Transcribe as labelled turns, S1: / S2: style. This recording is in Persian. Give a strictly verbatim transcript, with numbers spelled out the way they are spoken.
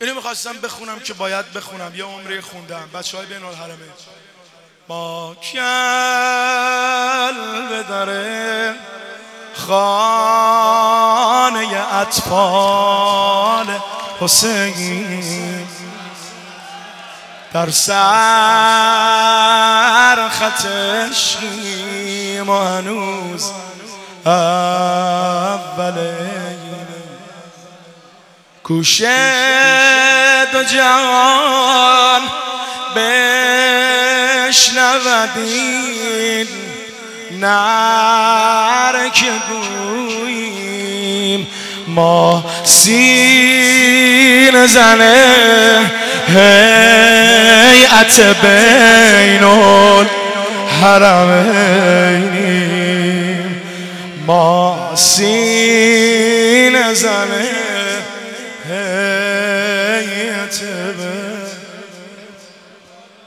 S1: اینو میخواستم بخونم که باید بخونم، یه عمره خوندم. بچه های بین الحرمین با کل داره خانه اطفال حسین، در سر خط عشقیم و هنوز اوله کوشه دو جهان بشنودین نره که گوییم ما سین زنه هیئت بین الحرمینیم، ما سین زنه هیئت بین